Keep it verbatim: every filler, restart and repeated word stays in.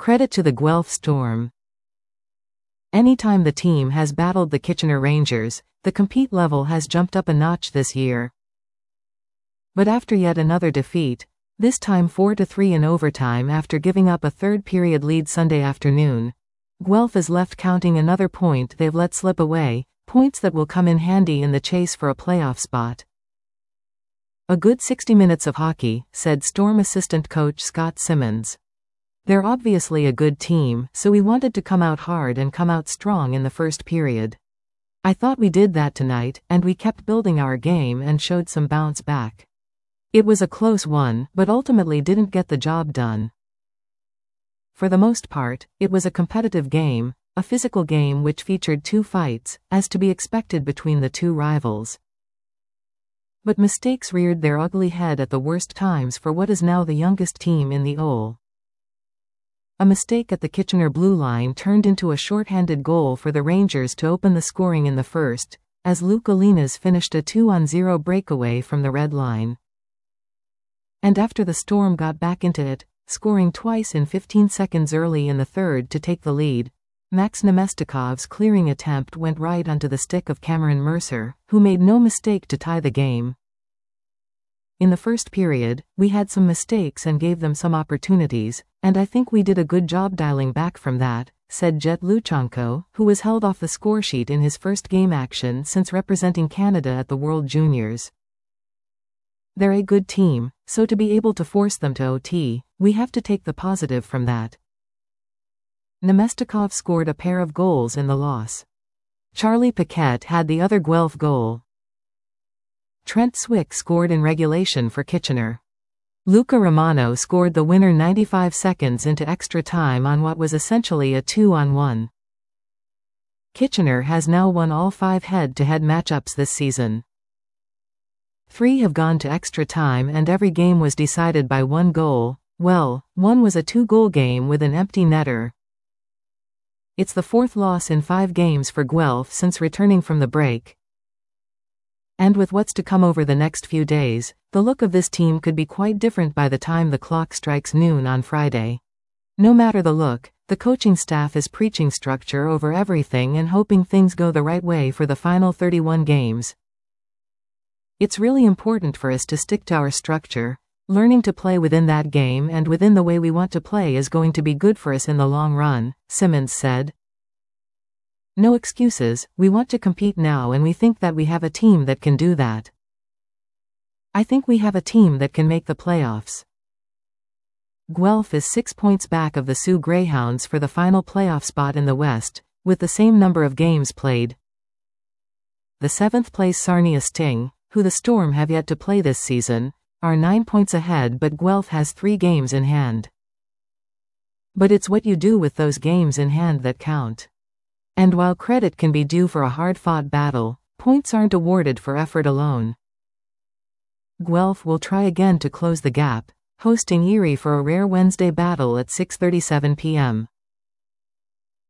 Credit to the Guelph Storm. Anytime the team has battled the Kitchener Rangers, the compete level has jumped up a notch this year. But after yet another defeat, this time four to three in overtime after giving up a third-period lead Sunday afternoon, Guelph is left counting another point they've let slip away, points that will come in handy in the chase for a playoff spot. A good sixty minutes of hockey, said Storm assistant coach Scott Simmons. They're obviously a good team, so we wanted to come out hard and come out strong in the first period. I thought we did that tonight, and we kept building our game and showed some bounce back. It was a close one, but ultimately didn't get the job done. For the most part, it was a competitive game, a physical game which featured two fights, as to be expected between the two rivals. But mistakes reared their ugly head at the worst times for what is now the youngest team in the O L. A mistake at the Kitchener blue line turned into a shorthanded goal for the Rangers to open the scoring in the first, as Luke Alinas finished a two on zero breakaway from the red line. And after the Storm got back into it, scoring twice in fifteen seconds early in the third to take the lead, Max Nemestikov's clearing attempt went right onto the stick of Cameron Mercer, who made no mistake to tie the game. In the first period, we had some mistakes and gave them some opportunities, and I think we did a good job dialing back from that, said Jet Luchanko, who was held off the scoresheet in his first game action since representing Canada at the World Juniors. They're a good team, so to be able to force them to O T, we have to take the positive from that. Nemestikov scored a pair of goals in the loss. Charlie Paquette had the other Guelph goal. Trent Swick scored in regulation for Kitchener. Luca Romano scored the winner ninety-five seconds into extra time on what was essentially a two on one. Kitchener has now won all five head-to-head matchups this season. Three have gone to extra time and every game was decided by one goal. Well, one was a two-goal game with an empty netter. It's the fourth loss in five games for Guelph since returning from the break. And with what's to come over the next few days, the look of this team could be quite different by the time the clock strikes noon on Friday. No matter the look, the coaching staff is preaching structure over everything and hoping things go the right way for the final thirty-one games. It's really important for us to stick to our structure. Learning to play within that game and within the way we want to play is going to be good for us in the long run, Simmons said. No excuses, we want to compete now and we think that we have a team that can do that. I think we have a team that can make the playoffs. Guelph is six points back of the Sioux Greyhounds for the final playoff spot in the West, with the same number of games played. The seventh-place Sarnia Sting, who the Storm have yet to play this season, are nine points ahead, but Guelph has three games in hand. But it's what you do with those games in hand that count. And while credit can be due for a hard-fought battle, points aren't awarded for effort alone. Guelph will try again to close the gap, hosting Erie for a rare Wednesday battle at six thirty-seven p m